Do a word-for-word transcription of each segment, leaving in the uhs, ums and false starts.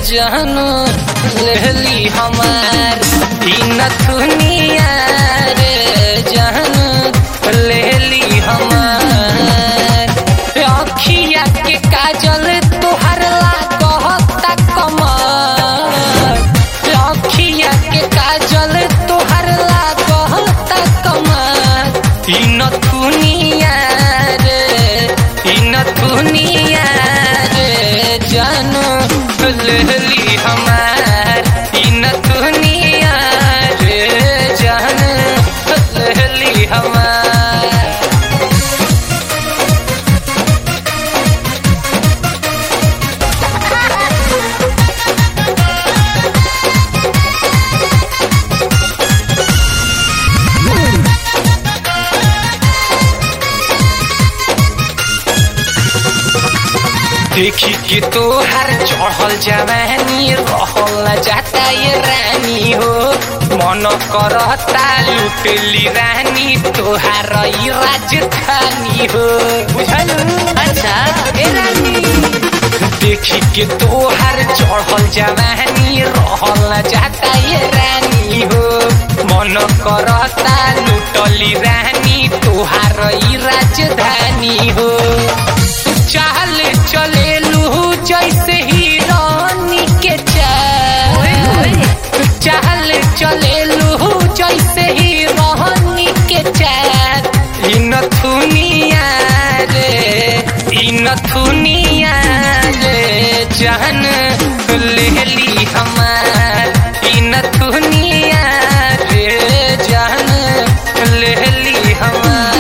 जानू लेली हमार ई नथुनिया रे जानू लेली हमार अखिया के काजल तोहर लागता कमाल अखिया के काजल तोहर लागता कमाल ई नथुनिया रे ई नथुनिया रे जानू लेली हमार ई नथुनिया रे जानू लेली हमार। देखी के तोहर चढ़ल जवानी रहल न जाता ये रानी हो मन करता लुटली रानी तोहार ई राजधानी हो बुझल अच्छा ए रानी। देखी के तोहर चढ़ल जवानी रहल न जाता ये रानी हो मन करता लुटली रानी तोहार ई राजधानी हो चाल चलेलू जैसे हीरोनी के चाल चाल चलेलू जैसे हीरोनी के चाल ई नथुनिया रे ई नथुनिया रे जान लेली हमार ई नथुनिया रे जान लेली हमार।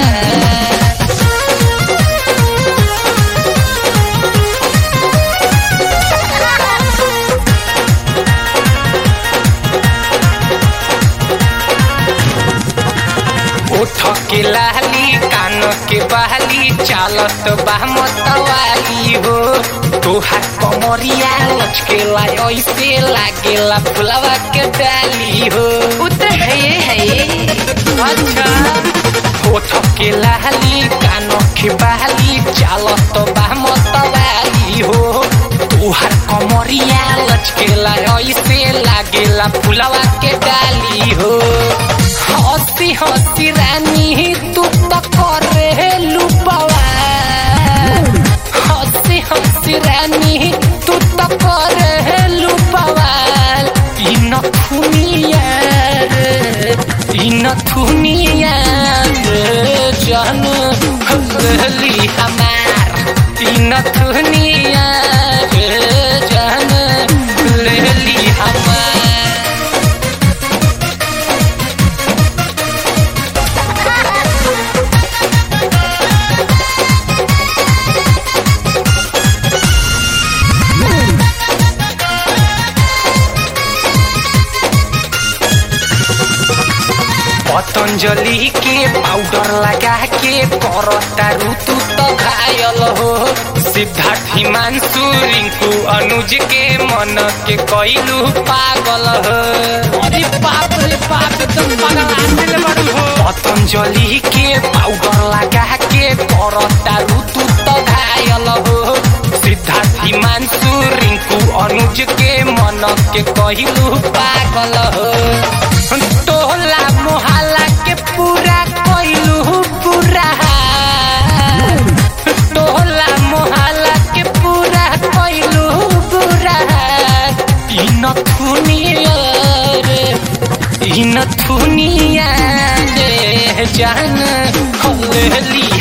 ओठ के लाली कान के बहाली चालत बा मतवाली हो तोहार कमरिया लचकेला ऐसे लागेला फुलवा के डाली हो उतर है है अच्छा। ओठ के लाली कान के बहाली चालत बा मतवाली हो तोहार कमरिया लचकेला ऐसे लागेला फुलवा के डाली हो हंसी हंसी रानी तू तो करे लुपवार हंसी हंसी रानी तू तो करे लुपवार ई नथुनिया रे ई नथुनिया रे जानू लेली हमार ई नथुनिया रे जानू लेली हमार। पतंजलि के पाउडर लगा के करता ऋतु तो घायल हो सिद्धार्थ हिमांशु रिंकू अनुज के मन के कैलू पागल हो अरे बाप रे बाप तुम पागल बड़ू हो। पतंजलि के पाउडर लगा के करता ऋतु तो घायल हो सिद्धार्थ हिमांशु रिंकू अनुज के मन के कैलू पागल हो टोला मोहल्ला के पूरा कोइलू पूरा टोला मोहल्ला के पूरा कोइलू पूरा ई नथुनिया रे ई नथुनिया रे जान लेली